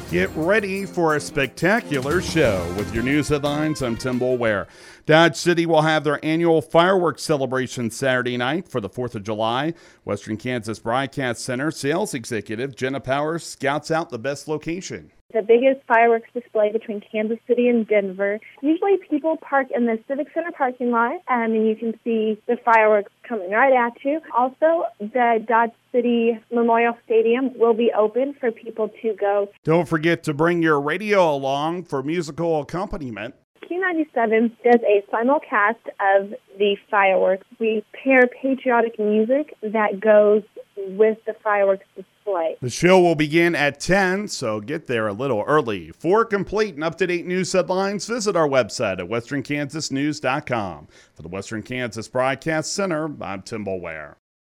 Get ready for a spectacular show. With your news headlines, I'm Tim Boulware. Dodge City will have their annual fireworks celebration Saturday night for the 4th of July. Western Kansas Broadcast Center sales executive Jenna Powers scouts out the best location. The biggest fireworks display between Kansas City and Denver. Usually people park in the Civic Center parking lot, and you can see the fireworks coming right at you. Also, the Dodge City Memorial Stadium will be open for people to go. Don't forget to bring your radio along for musical accompaniment. Q97 does a simulcast of the fireworks. We pair patriotic music that goes with the fireworks display. The show will begin at 10, so get there a little early. For complete and up-to-date news headlines, visit our website at westernkansasnews.com. For the Western Kansas Broadcast Center, I'm Tim Boulware.